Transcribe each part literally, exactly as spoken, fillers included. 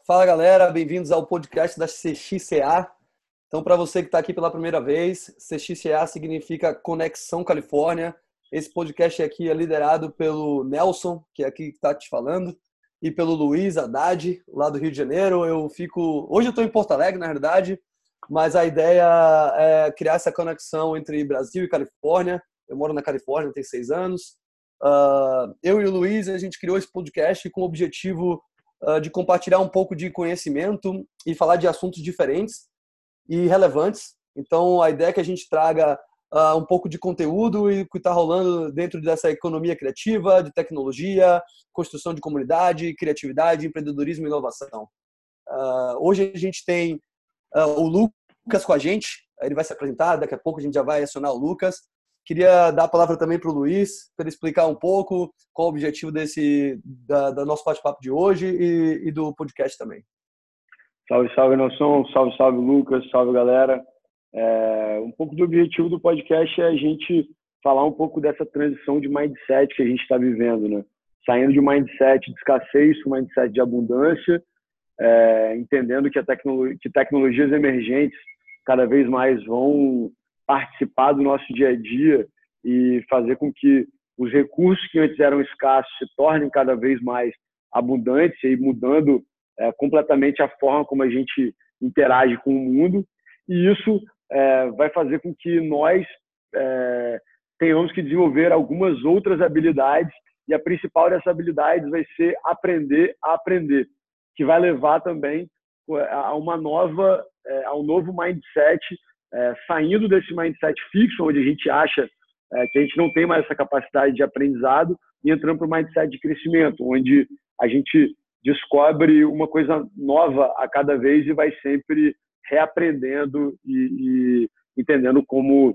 Fala galera, bem-vindos ao podcast da C X C A. Então, para você que está aqui pela primeira vez, C X C A significa Conexão Califórnia. Esse podcast aqui é liderado pelo Nelson, que é aqui que está te falando, e pelo Luiz Haddad, lá do Rio de Janeiro. Eu fico. Hoje eu estou em Porto Alegre, na verdade, mas a ideia é criar essa conexão entre Brasil e Califórnia. Eu moro na Califórnia, tem seis anos. Uh, eu e o Luiz, a gente criou esse podcast com o objetivo uh, de compartilhar um pouco de conhecimento e falar de assuntos diferentes e relevantes. Então, a ideia é que a gente traga uh, um pouco de conteúdo e o que está rolando dentro dessa economia criativa, de tecnologia, construção de comunidade, criatividade, empreendedorismo e inovação. Uh, hoje a gente tem uh, o Lucas com a gente, ele vai se apresentar, daqui a pouco a gente já vai acionar o Lucas. Queria dar a palavra também para o Luiz, para ele explicar um pouco qual o objetivo desse, da, da nosso bate-papo de hoje e, e do podcast também. Salve, salve, Nelson. Salve, salve, Lucas. Salve, galera. É, um pouco do objetivo do podcast é a gente falar um pouco dessa transição de mindset que a gente está vivendo, né? Saindo de um mindset de escassez para um mindset de abundância, é, entendendo que, a tecno, que tecnologias emergentes cada vez mais vão participar do nosso dia a dia e fazer com que os recursos que antes eram escassos se tornem cada vez mais abundantes e mudando é, completamente a forma como a gente interage com o mundo. E isso é, vai fazer com que nós é, tenhamos que desenvolver algumas outras habilidades, e a principal dessas habilidades vai ser aprender a aprender, que vai levar também a uma nova, a um novo mindset, É, saindo desse mindset fixo, onde a gente acha é, que a gente não tem mais essa capacidade de aprendizado, e entrando para o mindset de crescimento, onde a gente descobre uma coisa nova a cada vez e vai sempre reaprendendo e, e entendendo como,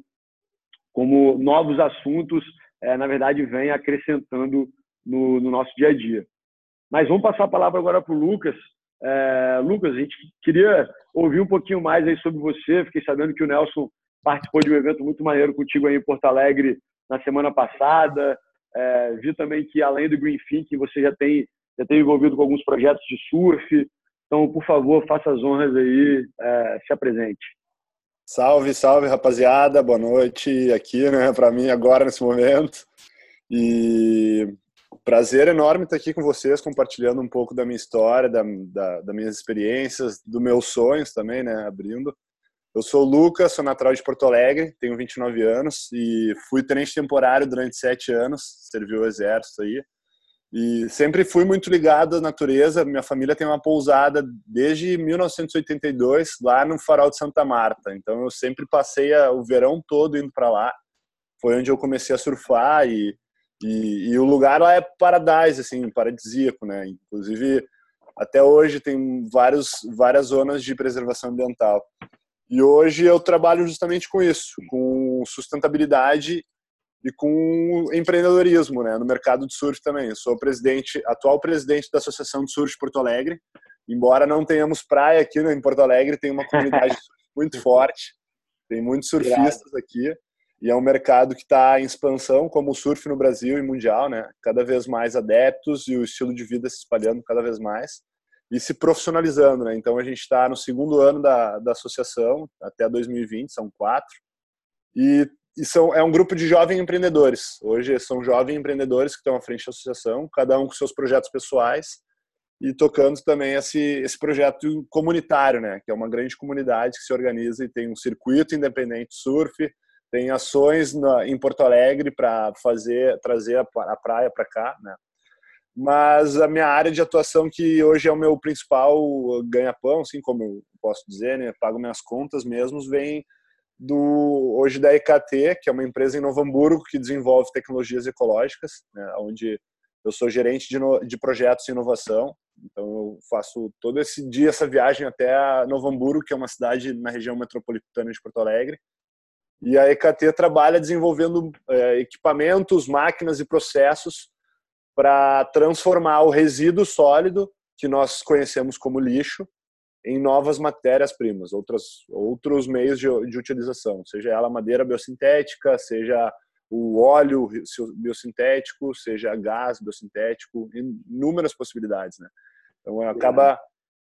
como novos assuntos, é, na verdade, vêm acrescentando no, no nosso dia a dia. Mas vamos passar a palavra agora para o Lucas. É, Lucas, a gente queria ouvir um pouquinho mais aí sobre você. Fiquei sabendo que o Nelson participou de um evento muito maneiro contigo aí em Porto Alegre na semana passada. É, vi também que, além do Green Thinking, você já tem, já tem envolvido com alguns projetos de surf. Então, por favor, faça as honras aí, é, se apresente. Salve, salve, rapaziada. Boa noite aqui, né, para mim agora, nesse momento. E prazer enorme estar aqui com vocês, compartilhando um pouco da minha história, da, da, das minhas experiências, dos meus sonhos também, né, abrindo. Eu sou o Lucas, sou natural de Porto Alegre, tenho vinte e nove anos e fui tenente temporário durante sete anos, servi o exército aí. E sempre fui muito ligado à natureza. Minha família tem uma pousada desde mil novecentos e oitenta e dois, lá no Farol de Santa Marta. Então eu sempre passei o verão todo indo para lá. Foi onde eu comecei a surfar e E, e o lugar lá é paradise, assim, paradisíaco, né? Inclusive, até hoje tem vários, várias zonas de preservação ambiental. E hoje eu trabalho justamente com isso, com sustentabilidade e com empreendedorismo, né? No mercado de surf também. Eu sou presidente, atual presidente da Associação de Surf de Porto Alegre. Embora não tenhamos praia aqui, né, em Porto Alegre, tem uma comunidade muito forte. Tem muitos surfistas aqui. E é um mercado que está em expansão, como o surf no Brasil e mundial, né? Cada vez mais adeptos e o estilo de vida se espalhando cada vez mais e se profissionalizando, né? Então a gente está no segundo ano da, da associação, até dois mil e vinte, são quatro. E, e são, é um grupo de jovens empreendedores. Hoje são jovens empreendedores que estão à frente da associação, cada um com seus projetos pessoais e tocando também esse, esse projeto comunitário, né? Que é uma grande comunidade que se organiza e tem um circuito independente de surf. Tem ações na, em Porto Alegre para fazer trazer a, a praia para cá, né? Mas a minha área de atuação, que hoje é o meu principal ganha-pão, assim como eu posso dizer, né? Pago minhas contas mesmo, vem do hoje da E K T, que é uma empresa em Novo Hamburgo que desenvolve tecnologias ecológicas, né? Onde eu sou gerente de, no, de projetos de inovação. Então eu faço todo esse dia essa viagem até Novo Hamburgo, que é uma cidade na região metropolitana de Porto Alegre. E a E K T trabalha desenvolvendo é, equipamentos, máquinas e processos para transformar o resíduo sólido, que nós conhecemos como lixo, em novas matérias-primas, outros, outros meios de, de utilização, seja ela madeira biosintética, seja o óleo biosintético, seja gás biosintético, inúmeras possibilidades, né? Então acaba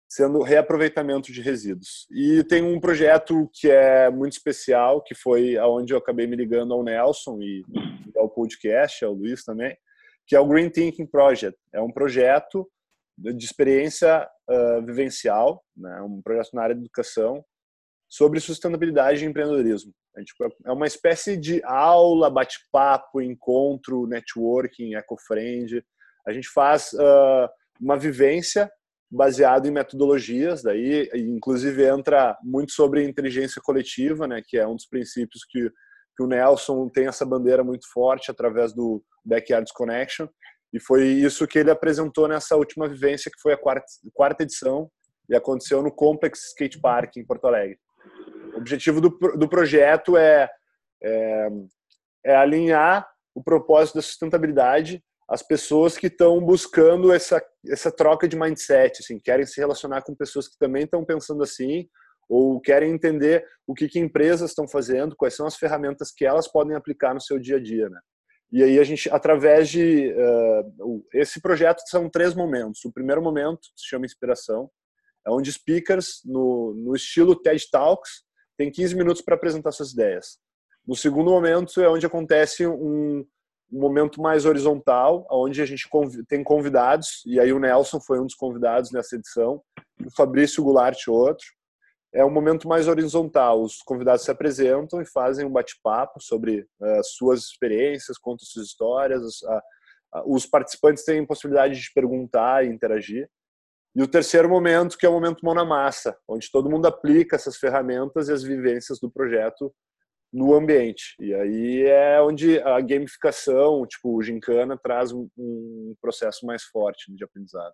sendo reaproveitamento de resíduos. E tem um projeto que é muito especial, que foi aonde eu acabei me ligando ao Nelson e ao podcast, ao Luiz também, que é o Green Thinking Project. É um projeto de experiência uh, vivencial, né? Um projeto na área de educação, sobre sustentabilidade e empreendedorismo. A gente, é uma espécie de aula, bate-papo, encontro, networking, eco-friend. A gente faz uh, uma vivência baseada em metodologias, daí inclusive entra muito sobre inteligência coletiva, né, que é um dos princípios que, que o Nelson tem essa bandeira muito forte através do Backyards Connection, e foi isso que ele apresentou nessa última vivência, que foi a quarta, quarta edição, e aconteceu no Complex Skate Park, em Porto Alegre. O objetivo do, do projeto é, é, é alinhar o propósito da sustentabilidade às pessoas que estão buscando essa, essa troca de mindset, assim, querem se relacionar com pessoas que também estão pensando assim, ou querem entender o que, que empresas estão fazendo, quais são as ferramentas que elas podem aplicar no seu dia a dia, né? E aí a gente, através de... Uh, esse projeto são três momentos. O primeiro momento se chama Inspiração, é onde speakers, no, no estilo TED Talks, tem quinze minutos para apresentar suas ideias. No segundo momento é onde acontece um, um momento mais horizontal, onde a gente conv, tem convidados, e aí o Nelson foi um dos convidados nessa edição, o Fabrício Goulart outro. É um momento mais horizontal, os convidados se apresentam e fazem um bate-papo sobre uh, suas experiências, contam suas histórias, uh, uh, os participantes têm possibilidade de perguntar e interagir. E o terceiro momento, que é o momento mão na massa, onde todo mundo aplica essas ferramentas e as vivências do projeto no ambiente. E aí é onde a gamificação, tipo o Gincana, traz um, um processo mais forte de aprendizado.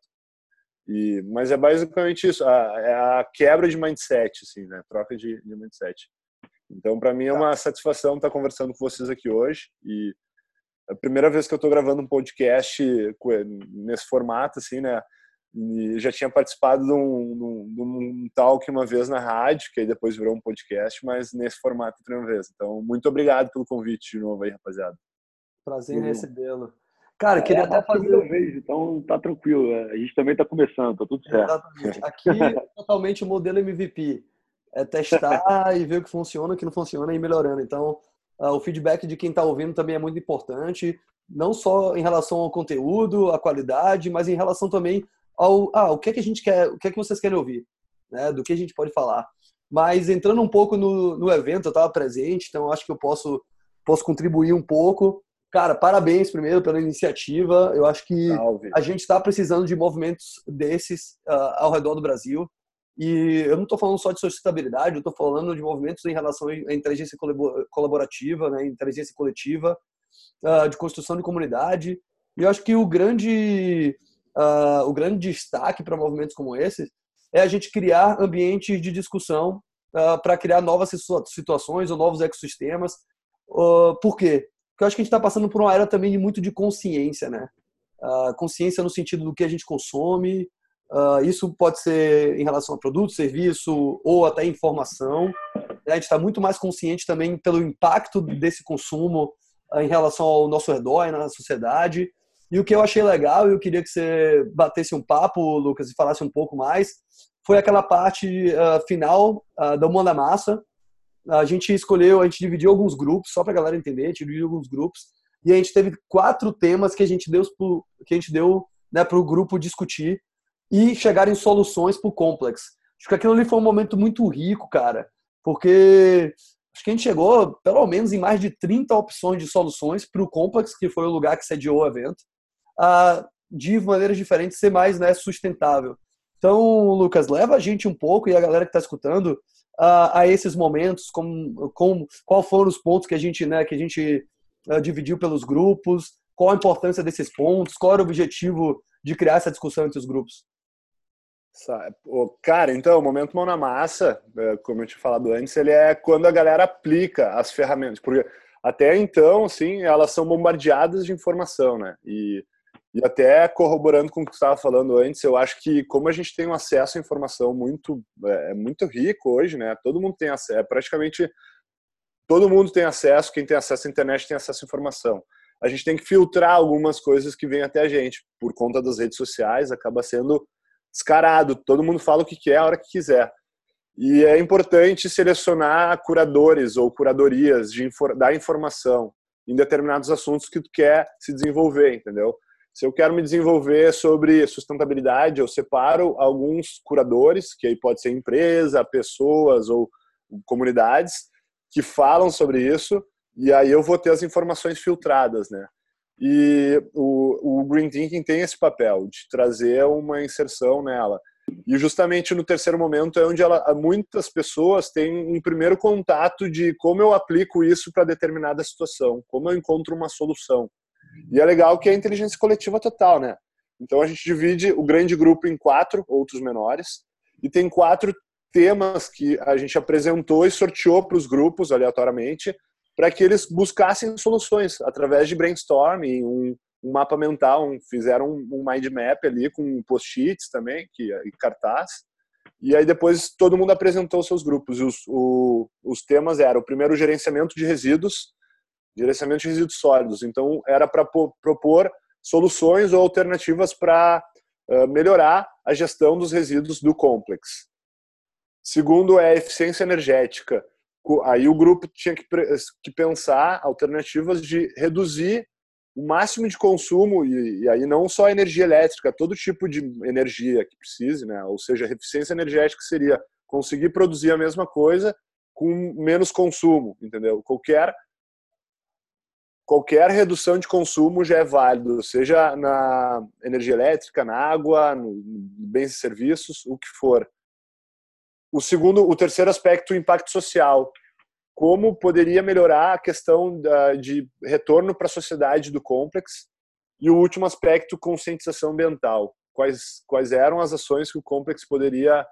E, mas é basicamente isso, a, é a quebra de mindset, assim, né? Troca de, de mindset. Então, para mim é uma satisfação estar conversando com vocês aqui hoje. E é a primeira vez que eu estou gravando um podcast nesse formato, assim, né? E já tinha participado de um, de um talk uma vez na rádio, que aí depois virou um podcast, mas nesse formato a primeira vez. Então, muito obrigado pelo convite de novo aí, rapaziada. Prazer em recebê-lo. Cara, é, queria é até fazer... segunda vez, então tá tranquilo. A gente também tá começando, tá tudo certo. Exatamente. Aqui é totalmente o modelo M V P. É testar e ver o que funciona, o que não funciona e ir melhorando. Então, uh, o feedback de quem está ouvindo também é muito importante, não só em relação ao conteúdo, à qualidade, mas em relação também ao ah, o que é que a gente quer, o que é que vocês querem ouvir, né? Do que a gente pode falar. Mas entrando um pouco no, no evento, eu estava presente, então acho que eu posso, posso contribuir um pouco. Cara, parabéns primeiro pela iniciativa. Eu acho que Salve. A gente está precisando de movimentos desses uh, ao redor do Brasil. E eu não estou falando só de sustentabilidade, eu estou falando de movimentos em relação à inteligência colaborativa, né, inteligência coletiva, uh, de construção de comunidade. E eu acho que o grande, uh, o grande destaque para movimentos como esse é a gente criar ambientes de discussão uh, para criar novas situações ou novos ecossistemas. Uh, por quê? Porque eu acho que a gente está passando por uma era também de muito de consciência, né? Uh, consciência no sentido do que a gente consome. Uh, isso pode ser em relação a produto, serviço ou até informação. A gente está muito mais consciente também pelo impacto desse consumo uh, em relação ao nosso redor e na sociedade. E o que eu achei legal, e eu queria que você batesse um papo, Lucas, e falasse um pouco mais, foi aquela parte uh, final uh, da Mão na Massa. A gente escolheu, a gente dividiu alguns grupos, só para a galera entender, a gente dividiu alguns grupos, e a gente teve quatro temas que a gente deu, que a gente deu, né, para o grupo discutir e chegar em soluções para o Complex. Acho que aquilo ali foi um momento muito rico, cara, porque acho que a gente chegou, pelo menos, em mais de trinta opções de soluções para o Complex, que foi o lugar que sediou o evento, a, de maneiras diferentes, ser mais, né, sustentável. Então, Lucas, leva a gente um pouco, e a galera que está escutando, a, a esses momentos, como, como, qual foram os pontos que a gente, né, que a gente uh, dividiu pelos grupos, qual a importância desses pontos, qual era o objetivo de criar essa discussão entre os grupos. Cara, então, o momento mão na massa, como eu tinha falado antes, ele é quando a galera aplica as ferramentas, porque até então, assim, elas são bombardeadas de informação, né? E, e até corroborando com o que você estava falando antes, eu acho que como a gente tem um acesso à informação muito, é, muito rico hoje, né? Todo mundo tem acesso, é praticamente todo mundo tem acesso, quem tem acesso à internet tem acesso à informação. A gente tem que filtrar algumas coisas que vêm até a gente, por conta das redes sociais, acaba sendo descarado, todo mundo fala o que quer a hora que quiser. E é importante selecionar curadores ou curadorias de da informação em determinados assuntos que tu quer se desenvolver, entendeu? Se eu quero me desenvolver sobre sustentabilidade, eu separo alguns curadores, que aí pode ser empresa, pessoas ou comunidades, que falam sobre isso, e aí eu vou ter as informações filtradas, né? E o, o Green Thinking tem esse papel de trazer uma inserção nela. E justamente no terceiro momento é onde ela, muitas pessoas têm um primeiro contato de como eu aplico isso para determinada situação, como eu encontro uma solução. E é legal que é a inteligência coletiva total, né? Então a gente divide o grande grupo em quatro, outros menores, e tem quatro temas que a gente apresentou e sorteou para os grupos aleatoriamente, para que eles buscassem soluções através de brainstorming, um, um mapa mental, um, fizeram um, um mind map ali com post-its também, que, e cartaz, e aí depois todo mundo apresentou os seus grupos. Os, o, os temas eram, o primeiro, gerenciamento de resíduos, gerenciamento de resíduos sólidos. Então era para propor soluções ou alternativas para uh, melhorar a gestão dos resíduos do complexo. Segundo é eficiência energética. Aí o grupo tinha que, que pensar alternativas de reduzir o máximo de consumo, e, e aí não só energia elétrica, todo tipo de energia que precise, né? Ou seja, eficiência energética seria conseguir produzir a mesma coisa com menos consumo, entendeu? Qualquer, qualquer redução de consumo já é válido, seja na energia elétrica, na água, no bens e serviços, o que for. O segundo, o terceiro aspecto, o impacto social. Como poderia melhorar a questão da, de retorno para a sociedade do complexo. E o último aspecto, conscientização ambiental. Quais, quais eram as ações que o complexo poderia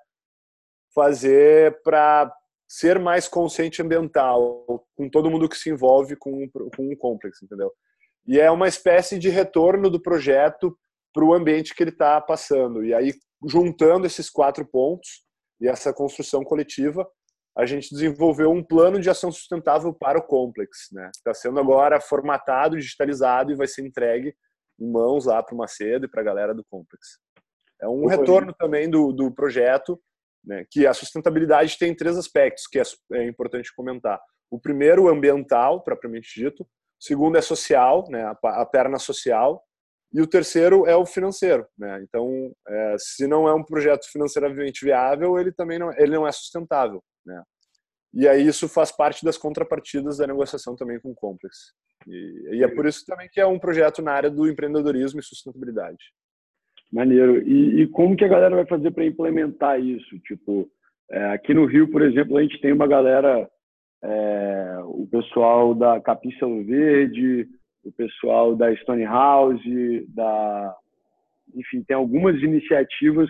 fazer para ser mais consciente ambiental, com todo mundo que se envolve com, com o complexo, entendeu? E é uma espécie de retorno do projeto para o ambiente que ele está passando. E aí, juntando esses quatro pontos, e essa construção coletiva, a gente desenvolveu um plano de ação sustentável para o complexo, né? Está sendo agora formatado, digitalizado e vai ser entregue em mãos lá para o Macedo e para a galera do complexo. É um retorno também do, do projeto, né? Que a sustentabilidade tem três aspectos que é, é importante comentar. O primeiro, ambiental, propriamente dito. O segundo é social, né? a, a perna social. E o terceiro é o financeiro, né? Então, é, se não é um projeto financeiramente viável, ele também não, ele não é sustentável, né? E aí isso faz parte das contrapartidas da negociação também com o complexo. E, e é por isso também que é um projeto na área do empreendedorismo e sustentabilidade. Maneiro. E, e como que a galera vai fazer para implementar isso? Tipo, é, aqui no Rio, por exemplo, a gente tem uma galera, é, o pessoal da Capim Selo Verde, o pessoal da Stone House, da... enfim, tem algumas iniciativas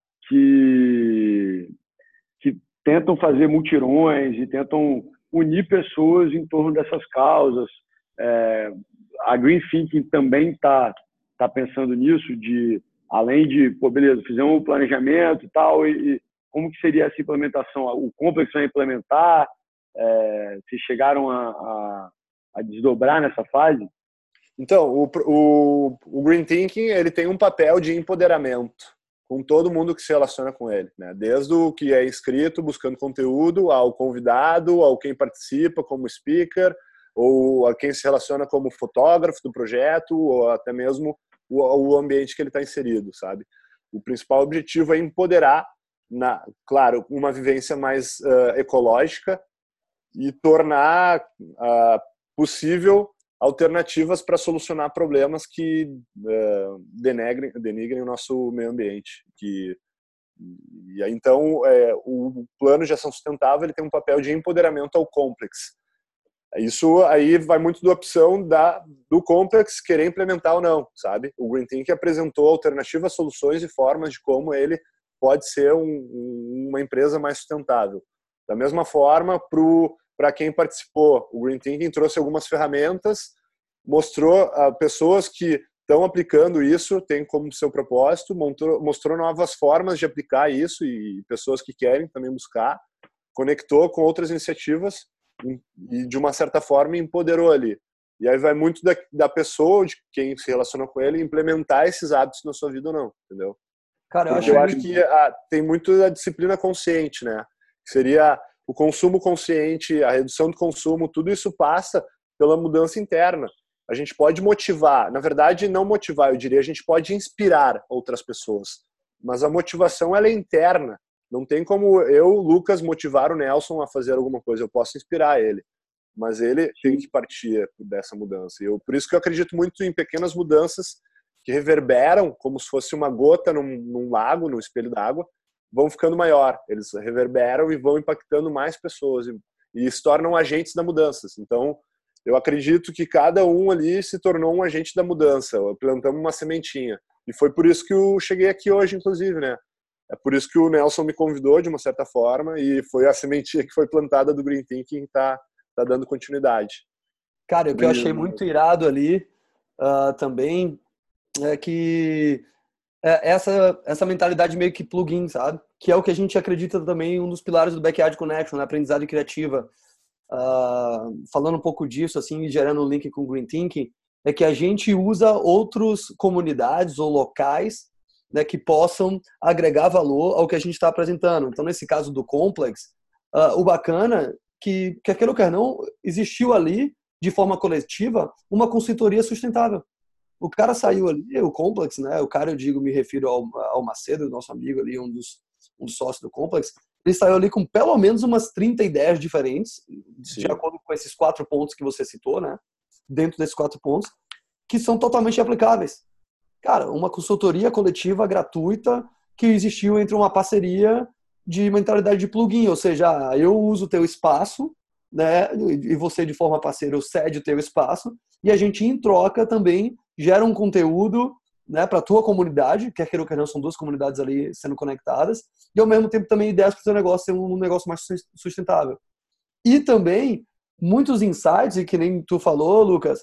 que, que tentam fazer mutirões e tentam unir pessoas em torno dessas causas. É, a Green Thinking também está tá pensando nisso, de, além de, pô, beleza, fizemos um planejamento e tal, e, e como que seria essa implementação? O complexo vai implementar? É, vocês chegaram a, a, a desdobrar nessa fase? Então, o, o, o Green Thinking ele tem um papel de empoderamento com todo mundo que se relaciona com ele, né? Desde o que é inscrito, buscando conteúdo, ao convidado, ao quem participa como speaker, ou a quem se relaciona como fotógrafo do projeto, ou até mesmo o, o ambiente que ele está inserido, sabe? O principal objetivo é empoderar, na, claro, uma vivência mais uh, ecológica e tornar uh, possível alternativas para solucionar problemas que uh, denegrem, denigrem o nosso meio ambiente. Que, e, então, é, o plano de ação sustentável ele tem um papel de empoderamento ao complexo. Isso aí vai muito da opção da, do complexo querer implementar ou não, sabe? O Green Thinking apresentou alternativas, soluções e formas de como ele pode ser um, uma empresa mais sustentável. Da mesma forma, para quem participou, o Green Thinking trouxe algumas ferramentas, mostrou a pessoas que estão aplicando isso, tem como seu propósito, mostrou, mostrou novas formas de aplicar isso e pessoas que querem também buscar, conectou com outras iniciativas e, de uma certa forma, empoderou ali. E aí vai muito da, da pessoa, de quem se relaciona com ele, implementar esses hábitos na sua vida ou não, entendeu? Cara, eu Porque acho, eu acho que a, tem muito a disciplina consciente, né? Que seria o consumo consciente, a redução do consumo, tudo isso passa pela mudança interna. A gente pode motivar, na verdade, não motivar, eu diria, a gente pode inspirar outras pessoas. Mas a motivação, ela é interna. Não tem como eu, Lucas, motivar o Nelson a fazer alguma coisa. Eu posso inspirar ele, mas ele tem que partir dessa mudança. Eu, por isso que eu acredito muito em pequenas mudanças que reverberam como se fosse uma gota num, num lago, num espelho d'água, vão ficando maior. Eles reverberam e vão impactando mais pessoas e, e se tornam agentes da mudança. Então, eu acredito que cada um ali se tornou um agente da mudança. Plantamos uma sementinha. E foi por isso que eu cheguei aqui hoje, inclusive, né? É por isso que o Nelson me convidou, de uma certa forma, e foi a sementinha que foi plantada do Green Thinking que está tá dando continuidade. cara, o que eu achei muito irado ali uh, também é que é essa, essa mentalidade meio que plugin, sabe? Que é o que a gente acredita também, um dos pilares do Backyard Connection, né? Aprendizagem criativa. Uh, falando um pouco disso, assim, gerando um link com o Green Thinking, é que a gente usa outras comunidades ou locais, né, que possam agregar valor ao que a gente está apresentando. Então, nesse caso do Complex, uh, o bacana que, quer queira ou quer não, existiu ali, de forma coletiva, uma consultoria sustentável. O cara saiu ali, o Complex, né? O cara, eu digo, me refiro ao, ao Macedo, nosso amigo ali, um dos, um dos sócios do Complex. Ele saiu ali com pelo menos umas trinta ideias diferentes, Sim. de acordo com esses quatro pontos que você citou, né? Dentro desses quatro pontos, que são totalmente aplicáveis. Cara, uma consultoria coletiva gratuita que existiu entre uma parceria de mentalidade de plugin, ou seja, eu uso o teu espaço, né? E você, de forma parceira, cede o teu espaço, e a gente, em troca, também gera um conteúdo, né, para a tua comunidade, quer queira ou quer não, são duas comunidades ali sendo conectadas, e ao mesmo tempo também ideias para o teu negócio ser um negócio mais sustentável. E também muitos insights, e que nem tu falou, Lucas,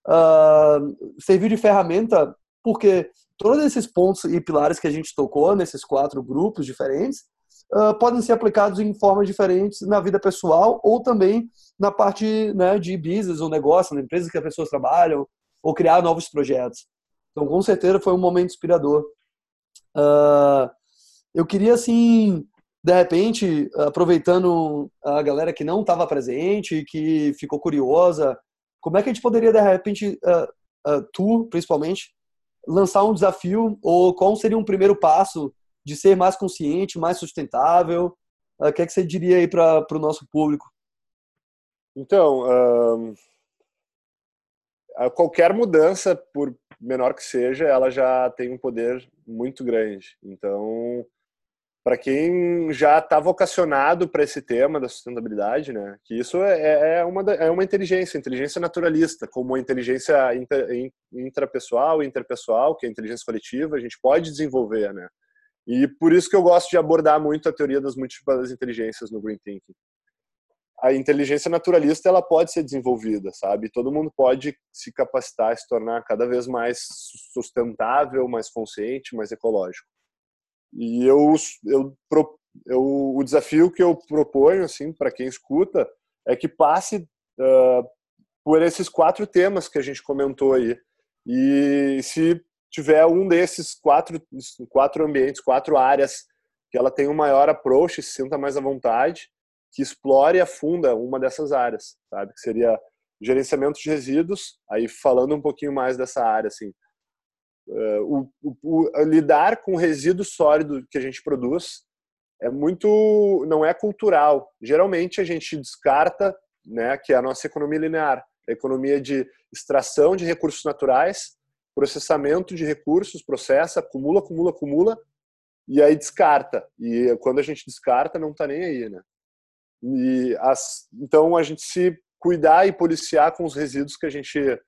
uh, serviu de ferramenta, porque todos esses pontos e pilares que a gente tocou nesses quatro grupos diferentes uh, podem ser aplicados em formas diferentes na vida pessoal ou também na parte, né, de business ou negócio, na empresa que as pessoas trabalham, ou criar novos projetos. Então, com certeza, foi um momento inspirador. Uh, eu queria, assim, de repente, aproveitando a galera que não estava presente, que ficou curiosa, como é que a gente poderia, de repente, uh, uh, tu, principalmente, lançar um desafio, ou qual seria um primeiro passo de ser mais consciente, mais sustentável? Uh, o que é que você diria aí para o nosso público? Então, um... qualquer mudança, por menor que seja, ela já tem um poder muito grande. Então, para quem já está vocacionado para esse tema da sustentabilidade, né, que isso é, é, uma, é uma inteligência, inteligência naturalista, como a inteligência inter, intrapessoal e interpessoal, que é a inteligência coletiva, a gente pode desenvolver, né? E por isso que eu gosto de abordar muito a teoria das múltiplas inteligências no Green Thinking. A inteligência naturalista, ela pode ser desenvolvida, sabe? Todo mundo pode se capacitar, se tornar cada vez mais sustentável, mais consciente, mais ecológico. E eu, eu, eu o desafio que eu proponho, assim, para quem escuta, é que passe uh, por esses quatro temas que a gente comentou aí. E se tiver um desses quatro, quatro ambientes, quatro áreas que ela tem um maior approach, se sinta mais à vontade, que explore e afunda uma dessas áreas, sabe? Que seria gerenciamento de resíduos, aí falando um pouquinho mais dessa área, assim, uh, o, o, o, lidar com o resíduo sólido que a gente produz é muito, não é cultural. Geralmente a gente descarta, né, que é a nossa economia linear, a economia de extração de recursos naturais, processamento de recursos, processa, acumula, acumula, acumula, e aí descarta. E quando a gente descarta, não tá nem aí, né? E as, então a gente se cuidar e policiar com os resíduos que a gente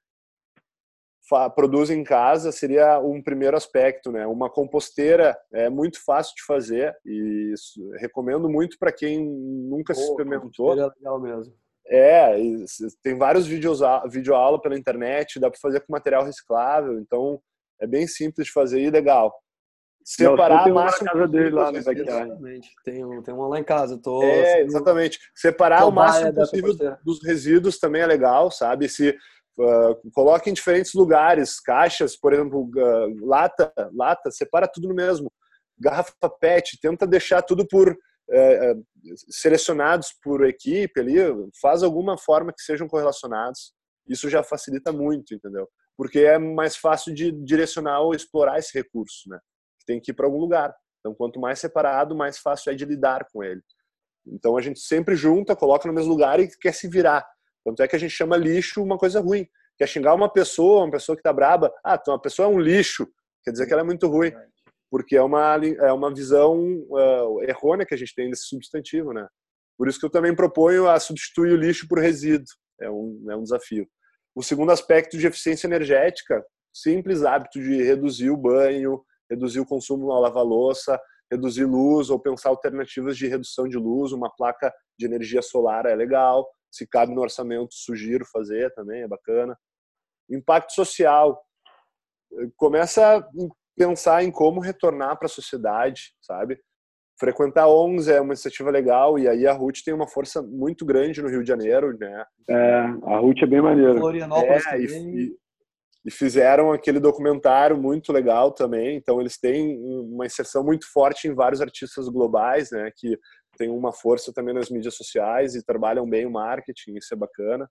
fa, produz em casa seria um primeiro aspecto, né? Uma composteira é muito fácil de fazer e isso, recomendo muito para quem nunca se experimentou. É legal mesmo. É, tem vários vídeos, vídeo aula pela internet, dá para fazer com material reciclável, então é bem simples de fazer e legal. Separar a massa na casa dele lá no backyard. Tem, um, tem uma lá em casa. Eu tô, é, exatamente. Separar o máximo possível dos resíduos também é legal, sabe? Se uh, coloca em diferentes lugares, caixas, por exemplo, uh, lata, lata, separa tudo no mesmo. garrafa pet, tenta deixar tudo por é, selecionados por equipe ali, faz alguma forma que sejam correlacionados. Isso já facilita muito, entendeu? Porque é mais fácil de direcionar ou explorar esse recurso, né? Tem que ir para algum lugar. Então, quanto mais separado, mais fácil é de lidar com ele. Então, a gente sempre junta, coloca no mesmo lugar e quer se virar. Tanto é que a gente chama lixo uma coisa ruim. Quer xingar uma pessoa, uma pessoa que tá braba, ah, então a pessoa é um lixo, quer dizer que ela é muito ruim. Porque é uma, é uma visão uh, errônea que a gente tem desse substantivo, né? Por isso que eu também proponho a substituir o lixo por resíduo. É um, é um desafio. O segundo aspecto de eficiência energética, simples hábito de reduzir o banho, reduzir o consumo ao lavar louça, reduzir luz ou pensar alternativas de redução de luz. Uma placa de energia solar é legal. Se cabe no orçamento, sugiro fazer também, é bacana. Impacto social. Começa a pensar em como retornar para a sociedade, sabe? Frequentar O N Gs é uma iniciativa legal e aí a Ruth tem uma força muito grande no Rio de Janeiro, né? É, a Ruth é bem maneira. Florianópolis é, também. E, e fizeram aquele documentário muito legal também, então eles têm uma inserção muito forte em vários artistas globais, né? Que tem uma força também nas mídias sociais e trabalham bem o marketing, isso é bacana.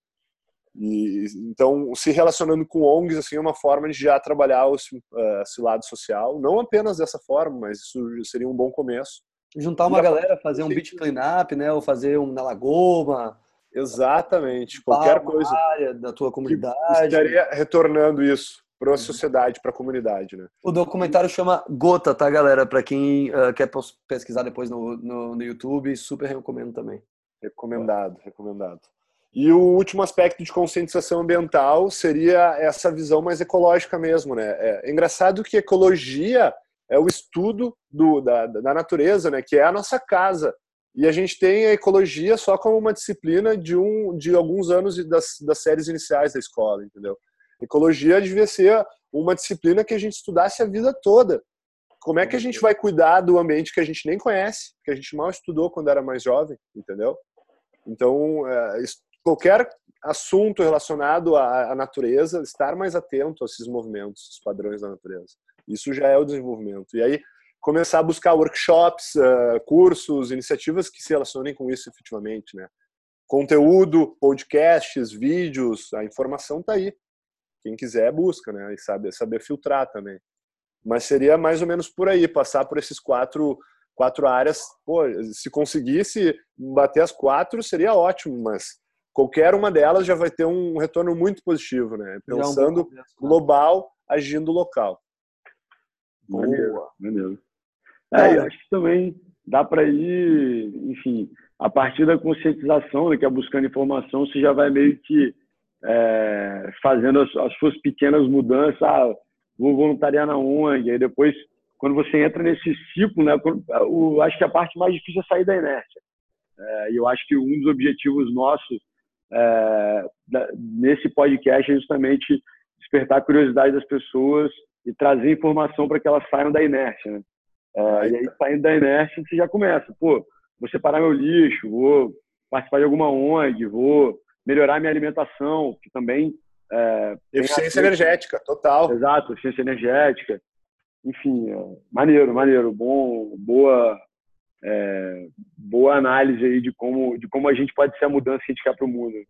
E, então, se relacionando com O N Gs assim, é uma forma de já trabalhar esse, uh, esse lado social, não apenas dessa forma, mas isso seria um bom começo. Juntar uma galera, fazer um beach cleanup, né? Ou fazer um na lagoa. Exatamente, qualquer coisa área da tua comunidade. Estaria retornando isso para a sociedade, para a comunidade, né? O documentário chama Gota, tá, galera? Para quem uh, quer pesquisar depois no, no, no YouTube, super recomendo também. Recomendado, recomendado. E o último aspecto de conscientização ambiental seria essa visão mais ecológica mesmo, né? É engraçado que ecologia é o estudo do, da, da natureza, né? Que é a nossa casa. E a gente tem a ecologia só como uma disciplina de, um, de alguns anos das, das séries iniciais da escola, entendeu? Ecologia devia ser uma disciplina que a gente estudasse a vida toda. Como é que a gente vai cuidar do ambiente que a gente nem conhece, que a gente mal estudou quando era mais jovem, entendeu? Então, é, qualquer assunto relacionado à, à natureza, estar mais atento a esses movimentos, os padrões da natureza. Isso já é o desenvolvimento. E aí, começar a buscar workshops, uh, cursos, iniciativas que se relacionem com isso efetivamente, né? Conteúdo, podcasts, vídeos, a informação tá aí. Quem quiser busca, né? E sabe, saber filtrar também. Mas seria mais ou menos por aí, passar por esses quatro, quatro áreas. Pô, se conseguisse bater as quatro, seria ótimo, mas qualquer uma delas já vai ter um retorno muito positivo, né? Pensando é um global, agindo local. Maneiro, maneiro. É, eu acho que também dá para ir, enfim, a partir da conscientização, né, que é buscando informação, você já vai meio que é, fazendo as, as suas pequenas mudanças. Ah, vou voluntariar na O N G, aí depois, quando você entra nesse ciclo, né, eu acho que a parte mais difícil é sair da inércia. É, e eu acho que um dos objetivos nossos é, da, nesse podcast é justamente despertar a curiosidade das pessoas e trazer informação para que elas saiam da inércia, né? É, e aí, saindo da inércia, você já começa. Pô, vou separar meu lixo, vou participar de alguma O N G, vou melhorar minha alimentação, que também... É, eficiência energética, total. Exato, eficiência energética. Enfim, é, maneiro, maneiro. Bom, boa, é, boa análise aí de como, de como a gente pode ser a mudança que a gente quer para o mundo.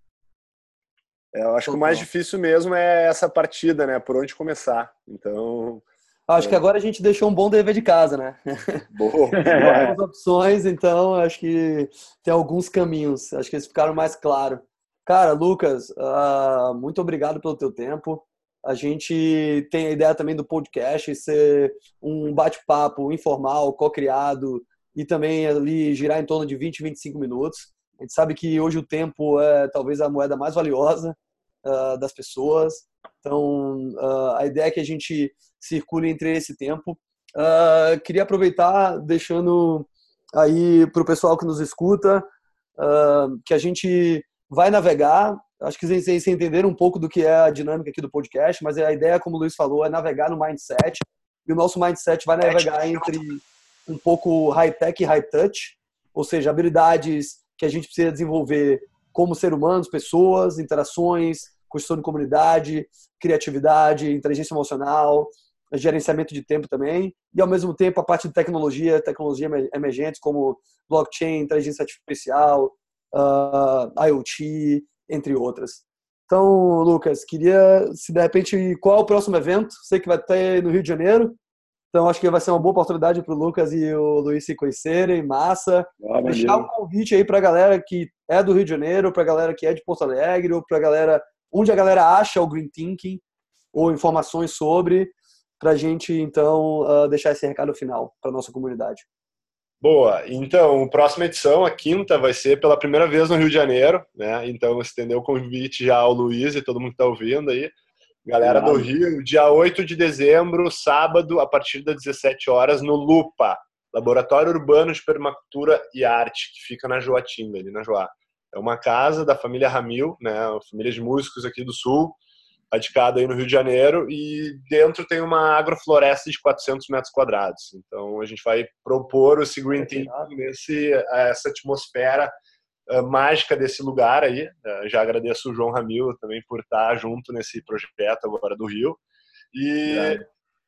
É, eu acho total. Que o mais difícil mesmo é essa partida, né? Por onde começar. Então... Acho é. que agora a gente deixou um bom dever de casa, né? Boa. Algumas opções, então acho que tem alguns caminhos. Acho que eles ficaram mais claros. Cara, Lucas, uh, muito obrigado pelo teu tempo. A gente tem a ideia também do podcast ser um bate-papo informal, co-criado e também ali girar em torno de vinte, vinte e cinco minutos. A gente sabe que hoje o tempo é talvez a moeda mais valiosa uh, das pessoas. Então, uh, a ideia é que a gente circule entre esse tempo. Uh, queria aproveitar, deixando aí para o pessoal que nos escuta, uh, que a gente vai navegar. Acho que vocês entenderam um pouco do que é a dinâmica aqui do podcast, mas a ideia, como o Luiz falou, é navegar no mindset. E o nosso mindset vai navegar entre um pouco high-tech e high-touch, ou seja, habilidades que a gente precisa desenvolver como ser humanos, pessoas, interações, construção de comunidade, criatividade, inteligência emocional, gerenciamento de tempo também, e ao mesmo tempo a parte de tecnologia, tecnologia emergentes como blockchain, inteligência artificial, uh, IoT, entre outras. Então, Lucas, queria, se de repente, qual é o próximo evento? Sei que vai ter no Rio de Janeiro, então acho que vai ser uma boa oportunidade para o Lucas e o Luiz se conhecerem, massa. Ah, Deixar um convite aí para a galera que é do Rio de Janeiro, para a galera que é de Porto Alegre, ou para a galera, onde a galera acha o Green Thinking, ou informações sobre, para a gente, então, uh, deixar esse recado final para a nossa comunidade. Boa. Então, a próxima edição, a quinta, vai ser pela primeira vez no Rio de Janeiro, né? Então, estendeu o convite já ao Luiz e todo mundo que está ouvindo aí. Galera do Rio, dia oito de dezembro, sábado, a partir das dezessete horas, no LUPA, Laboratório Urbano de Permacultura e Arte, que fica na Joatinga, ali na Joá. É uma casa da família Ramil, né? Uma família de músicos aqui do Sul, radicado aí no Rio de Janeiro, e dentro tem uma agrofloresta de quatrocentos metros quadrados. Então, a gente vai propor o Green Thinking nesse, essa atmosfera uh, mágica desse lugar aí. Uh, já agradeço o João Ramil também por estar junto nesse projeto agora do Rio. E,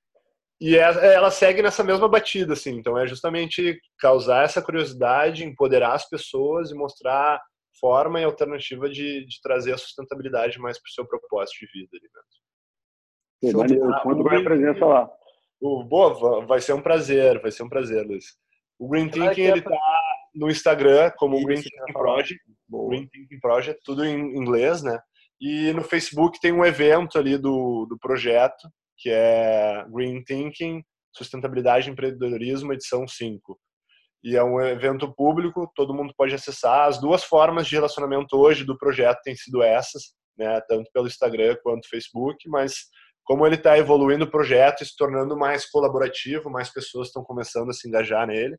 e é, ela segue nessa mesma batida, assim. Então, é justamente causar essa curiosidade, empoderar as pessoas e mostrar forma e alternativa de, de trazer a sustentabilidade mais para o seu propósito de vida. Ali mesmo. Pô, maneiro, conto com a minha presença lá. O, boa, vai ser um prazer, vai ser um prazer, Luiz. O Green Thinking, ele tá no Instagram como Isso, Green Thinking Project, Green Thinking Project, tudo em inglês, né? E no Facebook tem um evento ali do, do projeto, que é Green Thinking, Sustentabilidade e Empreendedorismo, edição cinco. E é um evento público, todo mundo pode acessar. As duas formas de relacionamento hoje do projeto têm sido essas, né? Tanto pelo Instagram quanto Facebook, mas como ele está evoluindo o projeto e se tornando mais colaborativo, mais pessoas estão começando a se engajar nele,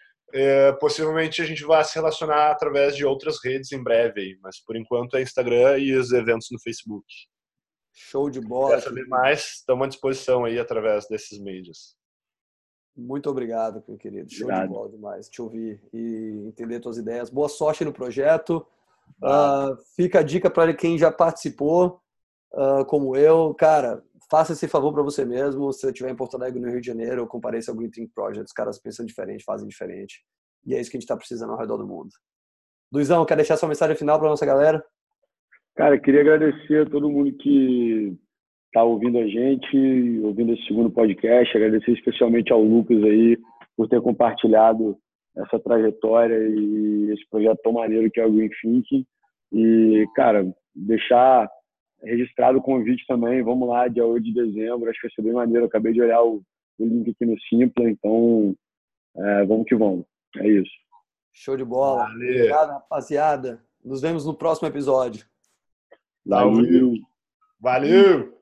é, possivelmente a gente vai se relacionar através de outras redes em breve, aí, mas por enquanto é Instagram e os eventos no Facebook. Show de bola. Quer saber mais? Estamos à disposição aí através desses meios. Muito obrigado, meu querido. Show obrigado. De bola demais te ouvir e entender tuas ideias. Boa sorte no projeto. Ah. Uh, fica a dica para quem já participou, uh, como eu. Cara, faça esse favor para você mesmo. Se você estiver em Porto Alegre, no Rio de Janeiro, compareça ao Green Thinking Project. Os caras pensam diferente, fazem diferente. E é isso que a gente está precisando ao redor do mundo. Luizão, quer deixar sua mensagem final para nossa galera? Cara, queria agradecer a todo mundo que está ouvindo a gente, ouvindo esse segundo podcast, agradecer especialmente ao Lucas aí por ter compartilhado essa trajetória e esse projeto tão maneiro que é o Green Thinking. E, cara, deixar registrado o convite também, vamos lá, dia oito de dezembro, acho que vai ser bem maneiro, eu acabei de olhar o, o link aqui no Simpla, então é, vamos que vamos, é isso. Show de bola. Valeu. Obrigado, rapaziada. Nos vemos no próximo episódio. Valeu. Valeu.